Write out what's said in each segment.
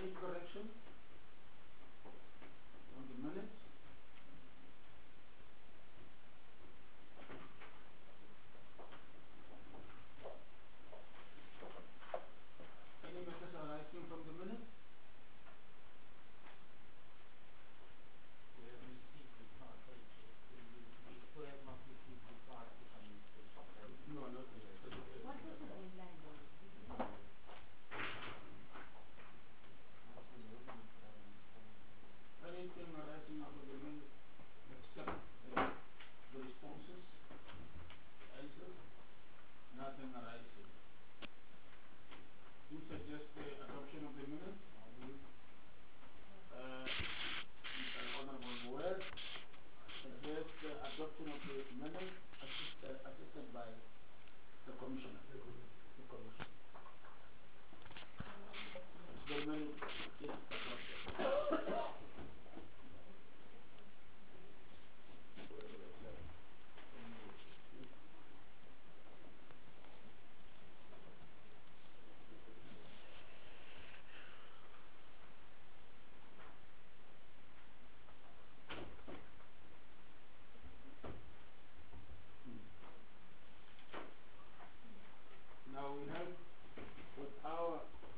Any correction on the minutes? Any matters arising from the minutes? We have received the card, we still have not received the card to come in to pay. No, not yet. What was the deadline though? Anything arising out of the minutes except the responses, answers? Nothing arising. Who suggests the adoption of the minutes? Honorable Moer suggests the adoption of the minutes assisted by the commissioner. The commission. The minutes is adopted. Now we have with our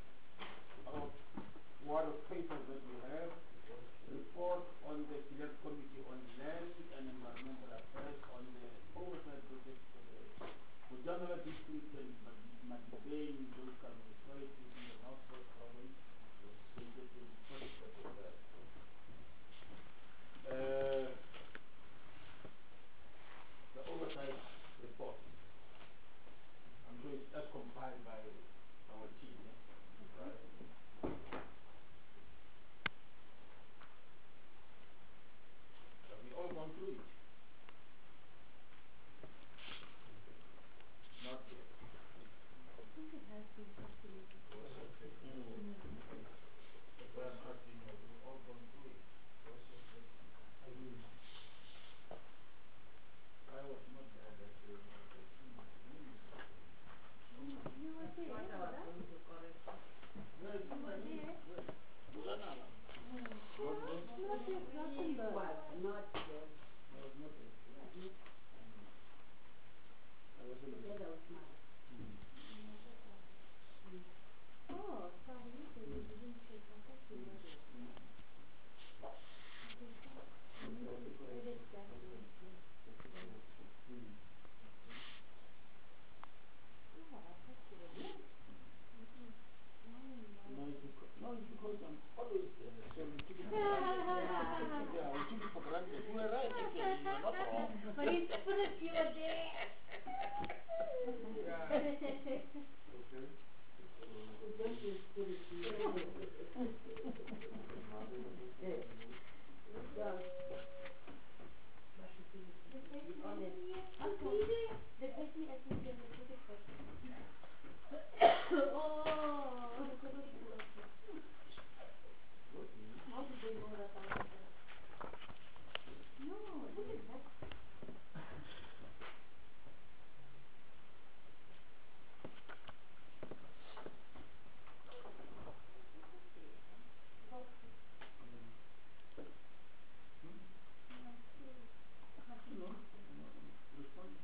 wad of papers that we have, report on the select committee on land and environmental affairs on the oversight project for the Kujamala district and Matibeng local municipality in the Northwest province, dated in 1st of February. The oversight report. I'm sure it's as compiled by our team, right? Have we all gone through it? Not yet. I think it has been circulated. Well, I'm asking, have we all gone through it? I was not there that day. You were there, What I was going to correct. Yes, you were there. Bulanala. not yet, not in the. Was not there. I was not there. I was in the Together with mother. Oh, sorry, they didn't check. I thought you were there. I need to edit that one. Yeah, I thought you were there. No, it's because I'm always there, so we took it for granted. Yeah, we took it for granted. You were right, actually. You were not wrong. But it's different, you were there. Yeah. Okay. Don't you spirit Yeah. But you feel it. Be honest. The person at the end took it first. Oh, How did they know that I was there? no, look at that. No, respond.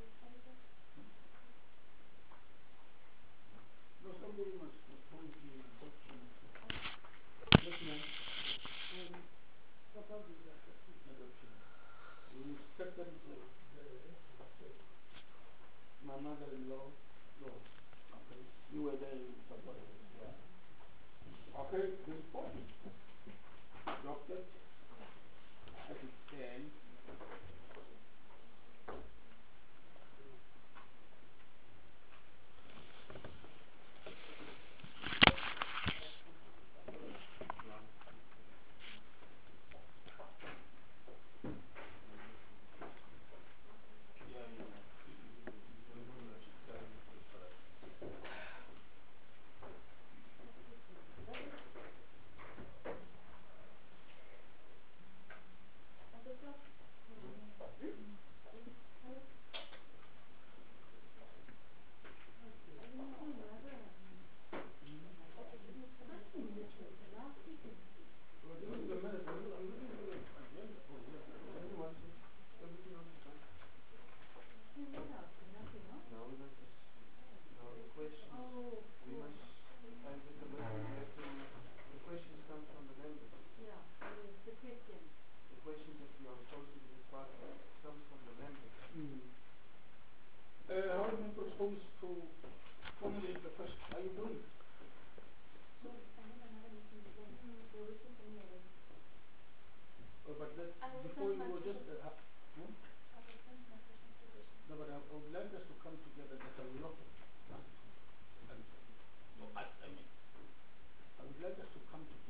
No, somebody must propose the adoption. Yes, ma'am. Probably you are getting Adoption. We second my mother-in-law. No. Okay. You were there, you supported it. Yeah. Okay, the report is adopted as it stands.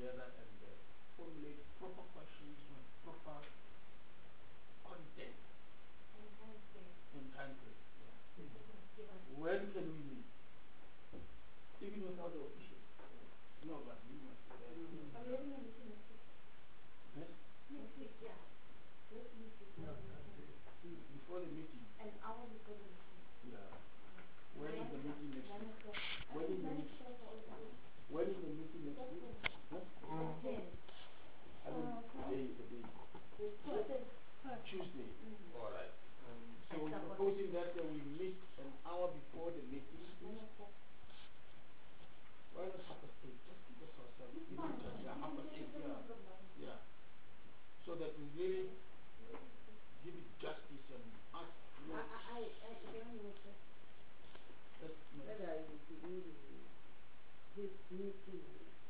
together and formulate proper questions with proper content And time frame. and time frame. Yeah. Give us. When can we meet? Even without the official. No, but we must be there. Are we having a meeting next week? Yes? Next week, yeah. Let's meet before the meeting. Before the meeting. An hour before the meeting. Yeah. When is the meeting next 9 week? o'clock. When is the 9 meeting? o'clock or 11. When is the meeting next week? Huh? 10. I don't day is the day. Tuesday. Tuesday. Mm. Alright. So we're proposing that we meet an hour before the meeting. 9 o'clock. Why not half past 8? Just give us ourselves. It's Give fine. us time. Yeah, half past 8. Yeah. Yeah. Yeah. So that we really give it justice and ask. You know, I don't know what that, no. Whether I will be in this meeting,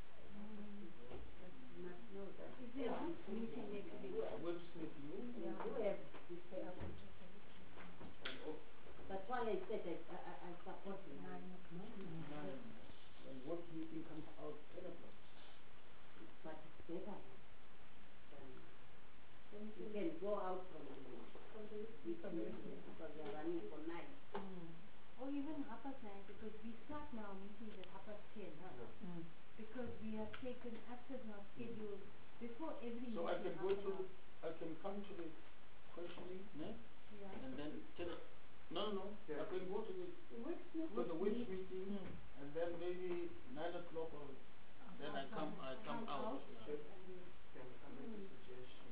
I must know that. Is there a meeting next week? Which meeting? We do have this And, oh, That's why I said I support 9 o'clock. 9. And what meeting comes out 10 o'clock? But it's better than you can go out from the meeting because we are running for 9. Or even 9:30 because we start now meetings at 10:30, huh? Because we have taken access now schedule before every So I meeting. can go to, I can come to the questioning, né? Yeah. And then tell it. No. I can go to the The which meeting, and then maybe 9 o'clock or then I come out. Yeah. Can I make a suggestion?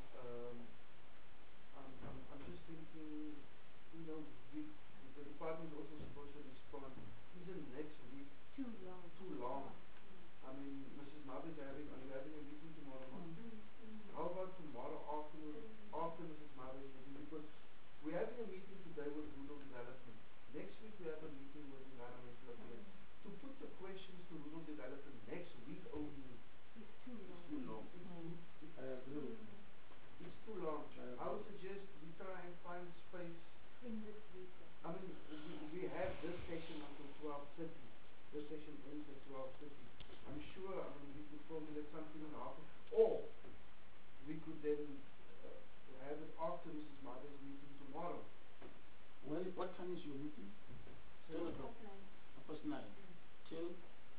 I'm just thinking, the department also supposed to respond. Isn't next week Too long. too long? I mean, Mrs. Mavis are you having a meeting tomorrow morning? How about tomorrow afternoon, after Mrs. Mavis' meeting? Because we're having a meeting today with rural development. Next week we have a meeting with environmental affairs. To put the questions to rural development next week only It's too long. Too long. I agree with you. it's too long. I would suggest we try and find space. In this week. I mean, we have this session until 12:30. This session ends at 12:30. I'm sure, we could formulate something in half, or we could then have it after Mrs. Mother's meeting tomorrow. What time is your meeting? 10 o'clock. 9:30. Till?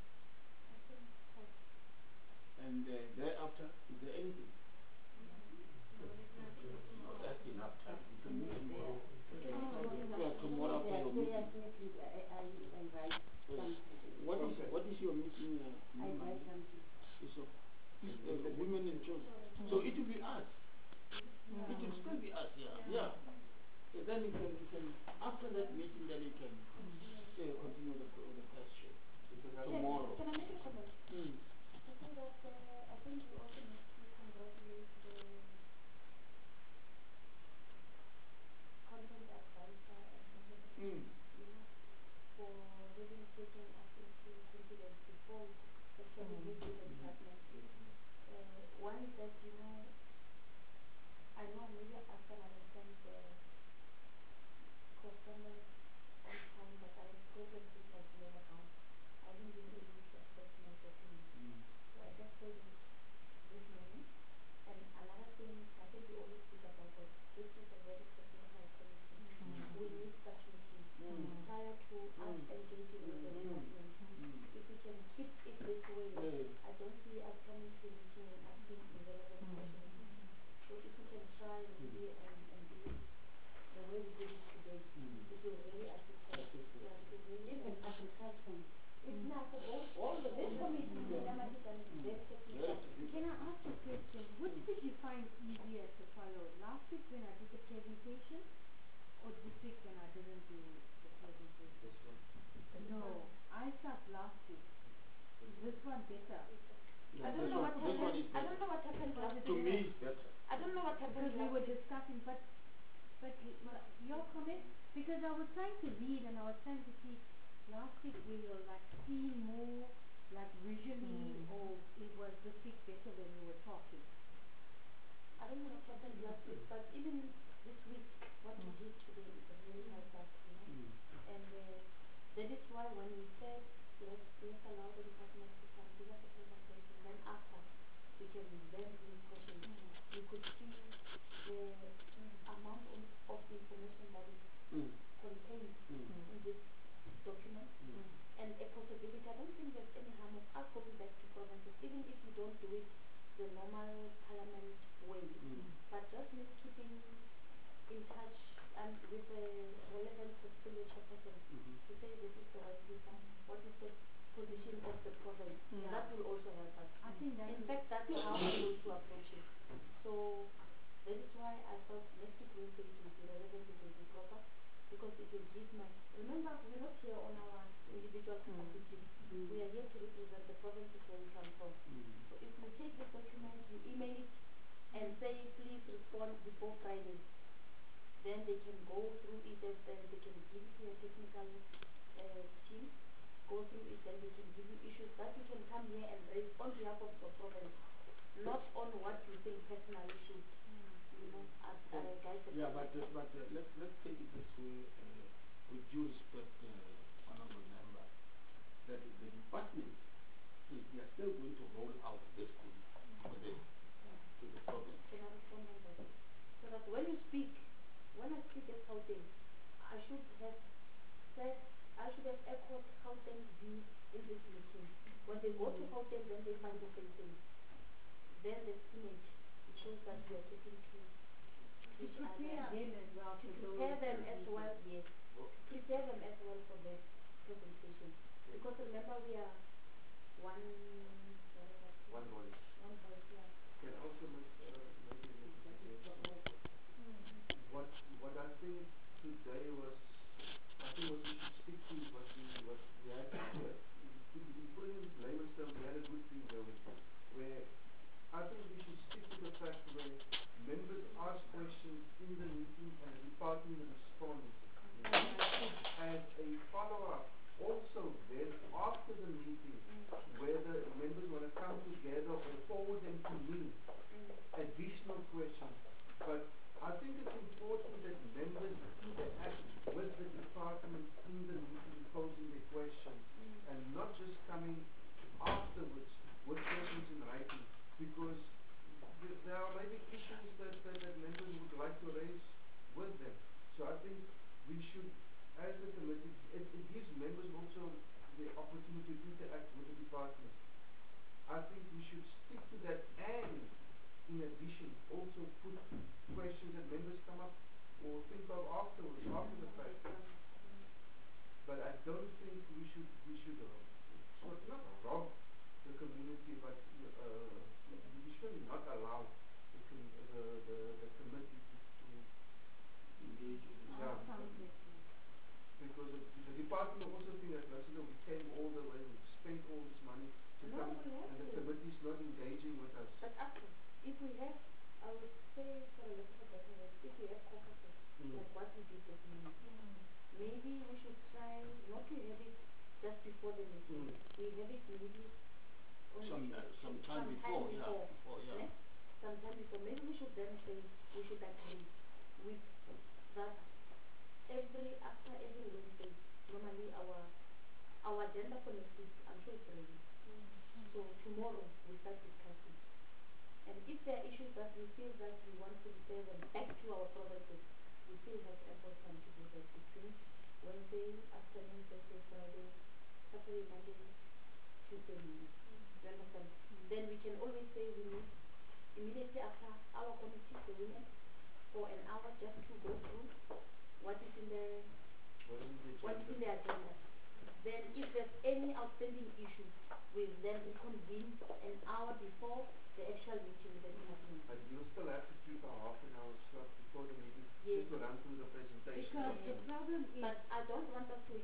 And thereafter, is there anything? No, that's enough time. You can meet tomorrow. Yeah, tomorrow after your meeting. I write something. What is your meeting? I write something. It's of women in church. So it will be us. It will still be us, yeah. So then you can after that meeting, then you can continue the question tomorrow. Can I make a comment? I think that I think we also need to congratulate the content advisor and for really taking us into confidence before actually leaving the department. One is that, I know maybe I can understand the customers on time, but I have problems with my email account. I haven't been able to access my documents. So I just told you this morning. And another thing, I think we always speak about that this is a very professional committee. We need such meetings prior to us engaging with the department. If we can keep it this way, I don't see us coming to the meeting and asking irrelevant questions. So if we can try maybe and do it the way we did it today, it will really assist us. Yeah, it will really Even agriculture. it's not for all the this committee, Madam Assistant, is very technical. Can I ask a question? Which did you find easier to follow? Last week when I did the presentation, or this week when I didn't do the presentation? This one. No, I start last week. Is this one better? Yeah, I don't know what this one happened. is I don't know what happened last to week. me it's better. I don't know what happened because we were discussing, but your comment, because I was trying to read and I was trying to see last week we were like seeing more like visually, or it was this week better when we were talking. I don't know what happened last week, but even this week, what we did today is really helped us, And that is why when we said let's allow the department to come give us a presentation, then after even if you don't do it the normal parliament way, but just me keeping in touch with the relevant portfolio chairperson to say this is the right place, what is the position of the province. That will also help us. I think that In fact, that's how I'm going to approach it. So that is why I felt next week Wednesday it will be relevant, it will be proper, because it will give my. Remember, we're not here on our individual capacities. We are here to represent the provinces where we come from. So if you take this document, you email it, and say please respond before Friday, then they can go through it, they can give it to a technical team, go through it, then they can give you issues that you can come here and raise on behalf of the province, not on what you think personally should, guide the Yeah, but province. let's take it this way, with due respect, honorable member, that the department is they are still going to roll out this thing to the province. Can I respond on that? So that when you speak, when I speak at Gauteng, I should have said, I should have echoed Gauteng's view in this meeting. When they go to Gauteng, then they find the same thing. Then the image, it shows that we are talking to each other. prepare them as well To for prepare those them as meetings. well, yes. To prepare them as well for the presentation. Because remember, we are one, One voice. one voice, yeah. Can also maybe make a suggestion. What I think today was, I think what we should stick to is what we had here. To put it in layman's terms, we had a good thing going, where I think we should stick to the fact where members ask questions in the meeting and the department responds. As a follow-up, also then after the meeting, whether members want to come together or forward them to me, additional questions. But I think it's important that members interact with the department in the meeting posing their questions and not just coming afterwards with questions in writing, because there are maybe issues that members would like to raise with them. So I think we should, as a committee, it gives members also the opportunity to interact with the department. I think we should stick to that, and in addition also put questions that members come up or think of afterwards, after the fact. But I don't think we should sort of not rob the community, but we should not allow the committee to Engage in this. yeah, because the department also think that we came all the way, we spent all this money to No, come, we have and the to. committee is not engaging with us. But after, if we have, I would say for a little bit better, if we have caucuses, like what we did this morning, maybe we should try not to have it just before the meeting. We have it maybe only Sometime before, yeah. ne? Sometime before. Maybe we should then say we should agree with that after every Wednesday, normally our agenda for next week, I'm sure it's ready. So tomorrow we start discussing. And if there are issues that we feel that we want to refer them back to our provinces, we still have ample time to do that between Wednesday afternoon, Thursday, Friday, Saturday, Monday, Tuesday morning. You understand? Then we can always say we meet immediately after our committee, the women, for an hour just to go through what is in the agenda. Then if there's any outstanding issue, we'll then reconvene an hour before the actual meeting in the evening. But you'll still have to keep a half an hour slot before the meeting, Yes. just to run through the presentation. Because the problem is, But I don't want us to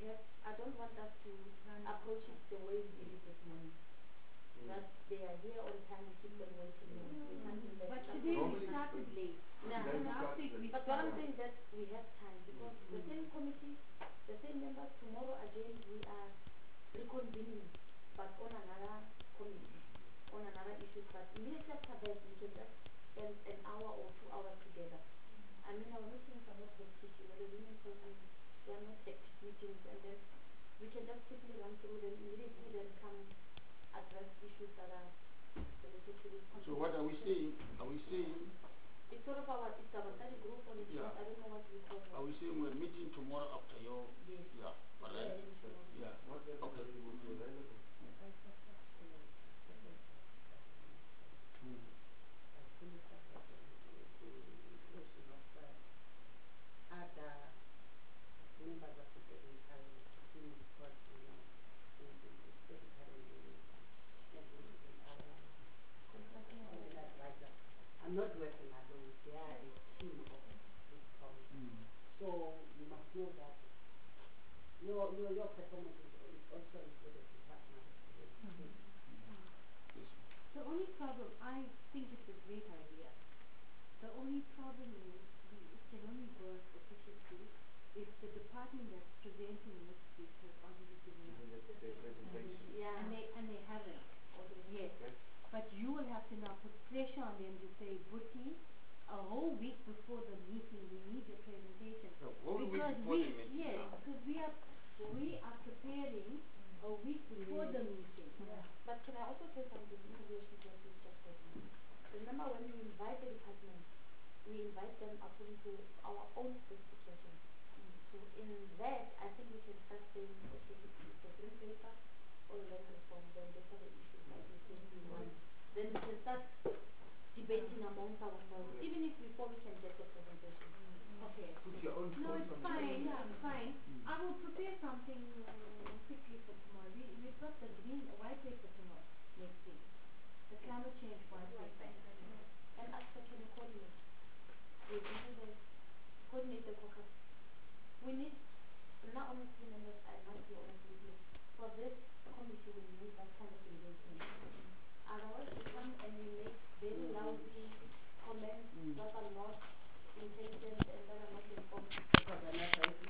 approach it the way we did it this morning. That they are here on time, we keep them waiting. No, we can't do that. but Some today we Normally- started late. Nah, Today we Last started week we late. But what I'm started. saying is that we have time, because the same committee, the same members, tomorrow again we are reconvening, but on another committee, on another issue. But immediately after that, we can just spend an hour or 2 hours together. I mean, our meetings are not hectic, the women program, they are not hectic meetings, and then we can just quickly run through them immediately, then come address issues that are related to this. So what are we saying? It's sort of our study group, or it's Yeah. not, I don't know what we call it. Are we saying we're meeting tomorrow after your? Yes. Yeah. All right. Yeah. Yeah. Not everybody will be available. not working alone. They are a team of this committee. So you must know that your performance is also included in that management. The only problem, I think it's a great idea. The only problem is it can only work efficiently if the department that's presenting next week has already given us Their presentation. Yeah. and they haven't. Yes. Okay. But you will have to now put pressure on them to say, Butti, a whole week before the meeting, we need your presentation. No, whole week Because before the meeting. yes, because we are preparing a week before the meeting. But can I also say something in relation to what you just said? Remember when we invite the department, we invite them according to our own specifications. So in that, I think we can start saying, okay, it's a green paper or a land reform, then those are the issues that we think we want. Then we can start debating amongst ourselves, even if before we can get the presentation. Okay. Put your own No, thoughts it's on the fine, table. yeah, fine. I will prepare something quickly for tomorrow. We've got the white paper tomorrow, next week. The climate change white paper. And ask her, can you coordinate? We need to coordinate the caucus. We need, not honestly members, I must be honest with you, for this committee we need that kind of engagement. Otherwise we come and we make very lousy comments that are not intelligent and that are not informed. Because I'm not